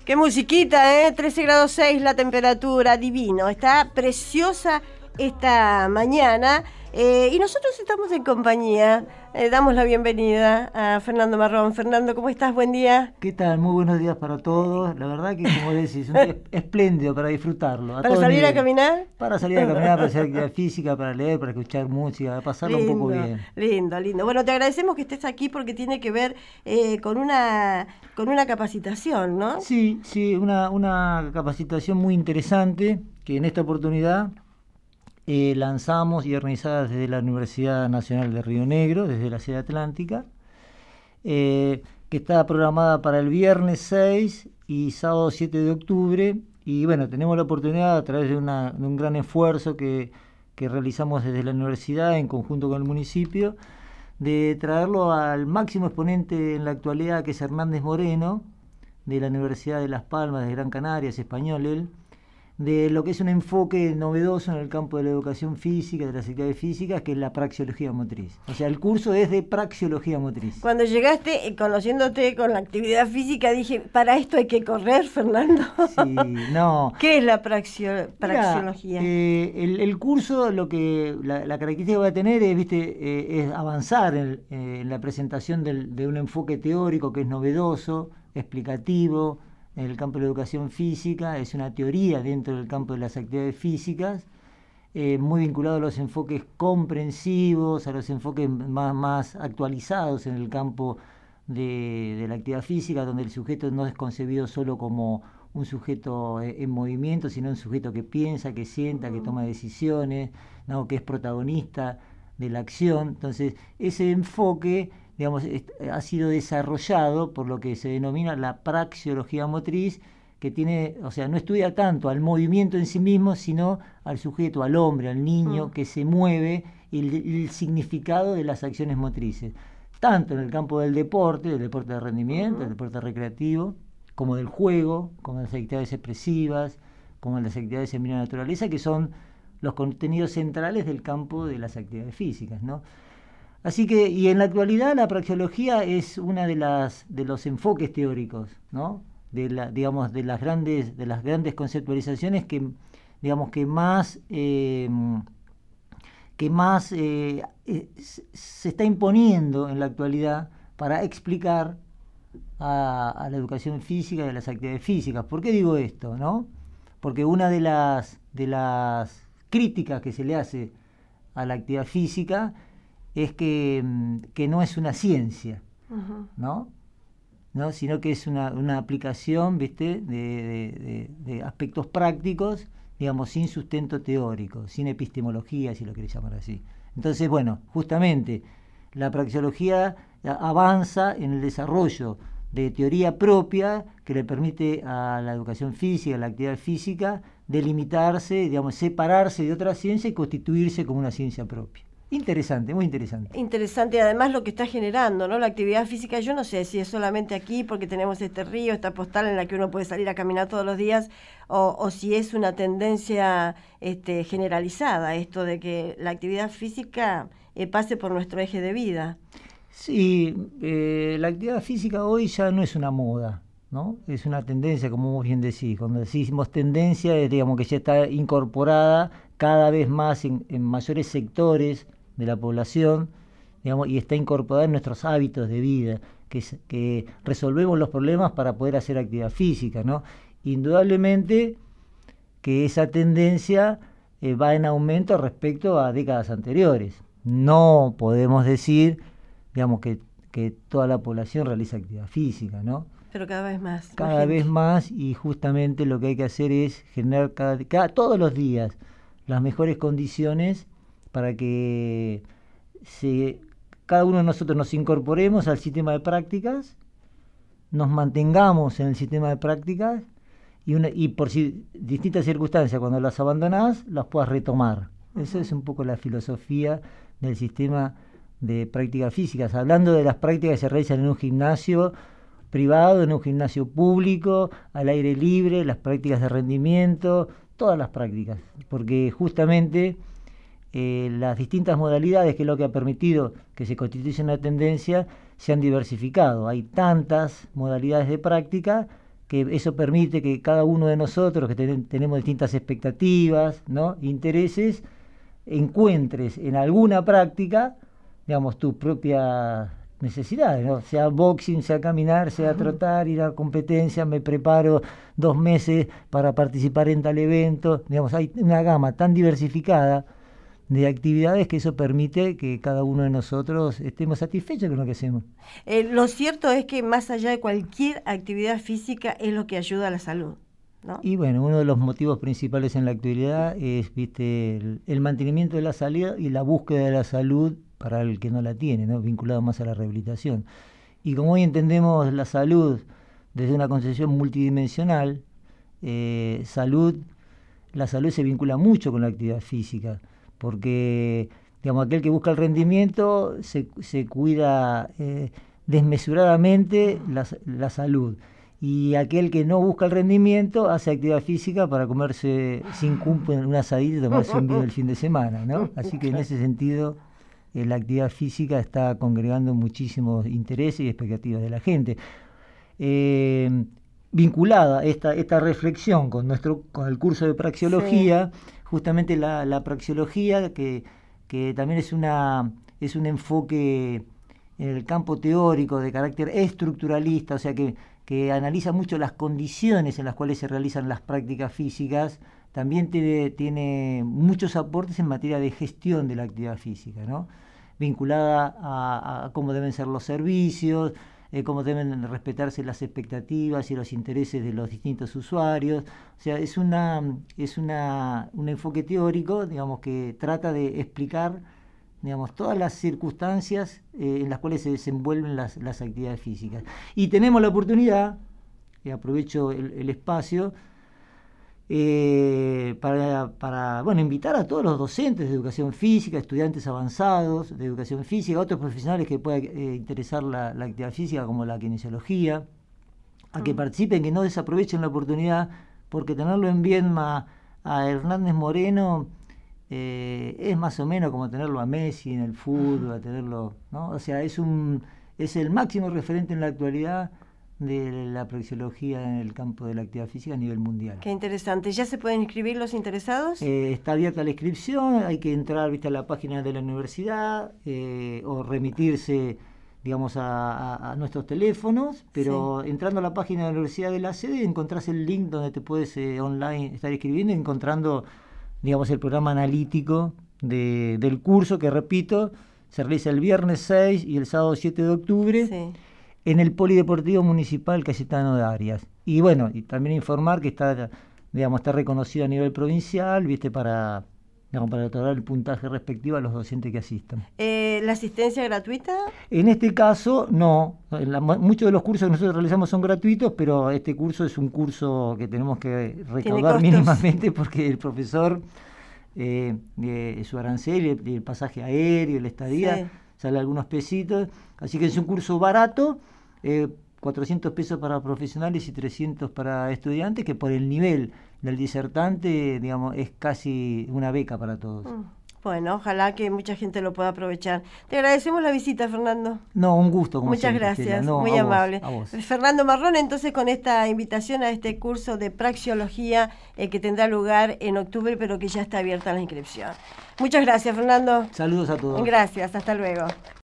Qué musiquita, ¿eh? 13 grados 6 la temperatura, divino. Está preciosa esta mañana y nosotros estamos en compañía. Damos la bienvenida a Fernando Marrón. Fernando, ¿cómo estás? Buen día. ¿Qué tal? Muy buenos días para todos. La verdad que, como decís, un día espléndido para disfrutarlo. ¿Para salir a caminar? Para salir a caminar, para hacer actividad física, para leer, para escuchar música, para pasarlo un poco bien. Lindo. Bueno, te agradecemos que estés aquí porque tiene que ver con una capacitación, ¿no? Sí, una capacitación muy interesante que en esta oportunidad lanzamos y organizada desde la Universidad Nacional de Río Negro, desde la sede atlántica, que está programada para el viernes 6 y sábado 7 de octubre. Y bueno, tenemos la oportunidad a través de un gran esfuerzo que realizamos desde la universidad en conjunto con el municipio, de traerlo al máximo exponente en la actualidad, que es Hernández Moreno, de la Universidad de Las Palmas, de Gran Canaria, es español él, de lo que es un enfoque novedoso en el campo de la educación física, de las actividades físicas, que es la praxeología motriz. O sea, el curso es de praxeología motriz. Cuando llegaste, conociéndote con la actividad física, dije, ¿para esto hay que correr, Fernando? Sí, no. ¿Qué es la praxeología? El curso, la característica que va a tener es, es avanzar en la presentación de un enfoque teórico que es novedoso, explicativo, en el campo de la educación física. Es una teoría dentro del campo de las actividades físicas, muy vinculado a los enfoques comprensivos, a los enfoques más actualizados en el campo de la actividad física, donde el sujeto no es concebido solo como un sujeto en movimiento, sino un sujeto que piensa, que sienta, que toma decisiones, ¿no? Que es protagonista de la acción. Entonces, ese enfoque, digamos, ha sido desarrollado por lo que se denomina la praxeología motriz, que tiene, o sea, no estudia tanto al movimiento en sí mismo, sino al sujeto, al hombre, al niño que se mueve, y el significado de las acciones motrices, tanto en el campo del deporte de rendimiento, del deporte recreativo, como del juego, como de las actividades expresivas, como de las actividades en medio naturaleza, que son los contenidos centrales del campo de las actividades físicas, ¿no? Así que, y en la actualidad la praxeología es una de los enfoques teóricos, ¿no? De las grandes conceptualizaciones que más se está imponiendo en la actualidad para explicar a la educación física y a las actividades físicas. ¿Por qué digo esto, no? Porque una de las críticas que se le hace a la actividad física es que no es una ciencia, ¿no? Sino que es una aplicación, ¿viste? de aspectos prácticos, digamos, sin sustento teórico, sin epistemología, si lo querés llamar así. Entonces, bueno, justamente la praxeología avanza en el desarrollo de teoría propia que le permite a la educación física, a la actividad física, delimitarse, digamos, separarse de otra ciencia y constituirse como una ciencia propia. Interesante, muy interesante. Interesante, además lo que está generando, ¿no? La actividad física, yo no sé si es solamente aquí porque tenemos este río, esta postal en la que uno puede salir a caminar todos los días, o si es una tendencia generalizada, esto de que la actividad física pase por nuestro eje de vida. Sí, la actividad física hoy ya no es una moda, ¿no? Es una tendencia, como vos bien decís. Cuando decimos tendencia, digamos que ya está incorporada cada vez más en mayores sectores de la población, digamos, y está incorporada en nuestros hábitos de vida, que resolvemos los problemas para poder hacer actividad física, ¿no? Indudablemente que esa tendencia va en aumento respecto a décadas anteriores. No podemos decir, digamos, que toda la población realiza actividad física, ¿no? Pero cada vez más. Cada vez más, y justamente lo que hay que hacer es generar todos los días las mejores condiciones para que cada uno de nosotros nos incorporemos al sistema de prácticas, nos mantengamos en el sistema de prácticas y por distintas circunstancias, cuando las abandonás, las puedas retomar. Esa es un poco la filosofía del sistema de prácticas físicas, hablando de las prácticas que se realizan en un gimnasio privado, en un gimnasio público, al aire libre, las prácticas de rendimiento, todas las prácticas, porque justamente las distintas modalidades, que es lo que ha permitido que se constituya una tendencia, se han diversificado. Hay tantas modalidades de práctica que eso permite que cada uno de nosotros, que tenemos distintas expectativas, ¿no?, intereses, encuentres en alguna práctica, digamos, tus propias necesidades, ¿no? Sea boxing, sea caminar, sea trotar, ir a competencia, me preparo 2 meses para participar en tal evento. Digamos, hay una gama tan diversificada de actividades que eso permite que cada uno de nosotros estemos satisfechos con lo que hacemos. Lo cierto es que más allá de cualquier actividad física es lo que ayuda a la salud, ¿no? Y bueno, uno de los motivos principales en la actualidad es, el mantenimiento de la salud y la búsqueda de la salud para el que no la tiene, ¿no?, vinculado más a la rehabilitación. Y como hoy entendemos la salud desde una concepción multidimensional, la salud se vincula mucho con la actividad física, porque, digamos, aquel que busca el rendimiento se cuida desmesuradamente la salud. Y aquel que no busca el really hace actividad física para comerse sin culpa en un asadito y tomarse un vino el fin de semana, ¿no? Así que en ese sentido la actividad física está congregando muchísimos intereses y expectativas de la gente. Vinculada esta reflexión con el curso de praxeología, sí, justamente la praxeología, que también es un enfoque en el campo teórico de carácter estructuralista, o sea que analiza mucho las condiciones en las cuales se realizan las prácticas físicas, también tiene muchos aportes en materia de gestión de la actividad física, ¿no?, vinculada a cómo deben ser los servicios, cómo deben respetarse las expectativas y los intereses de los distintos usuarios. O sea, es un enfoque teórico, digamos, que trata de explicar, digamos, todas las circunstancias en las cuales se desenvuelven las actividades físicas. Y tenemos la oportunidad, y aprovecho el espacio, para invitar a todos los docentes de educación física, estudiantes avanzados de educación física, otros profesionales que puedan interesar la actividad física, como la kinesiología, a que participen, que no desaprovechen la oportunidad, porque tenerlo en Viedma a Hernández Moreno es más o menos como tenerlo a Messi en el fútbol, a tenerlo, ¿no? O sea, es el máximo referente en la actualidad de la praxeología en el campo de la actividad física a nivel mundial. Qué interesante. ¿Ya se pueden inscribir los interesados? Está abierta la inscripción, hay que entrar, a la página de la universidad o remitirse, digamos, a nuestros teléfonos, pero sí, entrando a la página de la Universidad de la Sede encontrás el link donde te puedes online estar inscribiendo, encontrando, digamos, el programa analítico del curso, que repito, se realiza el viernes 6 y el sábado 7 de octubre. Sí. En el Polideportivo Municipal Cayetano de Arias. Y bueno, y también informar que está reconocido a nivel provincial, para otorgar el puntaje respectivo a los docentes que asistan. ¿La asistencia gratuita? En este caso, no. Muchos de los cursos que nosotros realizamos son gratuitos, pero este curso es un curso que tenemos que recaudar mínimamente, porque el profesor, su arancel, el pasaje aéreo, la estadía, sí, sale algunos pesitos. Así que es un curso barato, 400 pesos para profesionales y 300 para estudiantes, que por el nivel del disertante, digamos, es casi una beca para todos. Bueno, ojalá que mucha gente lo pueda aprovechar. Te agradecemos la visita, Fernando. No, un gusto. Como muchas siempre, gracias, muy amable. Fernando Marrón, entonces, con esta invitación a este curso de praxeología que tendrá lugar en octubre, pero que ya está abierta la inscripción. Muchas gracias, Fernando. Saludos a todos. Gracias, hasta luego.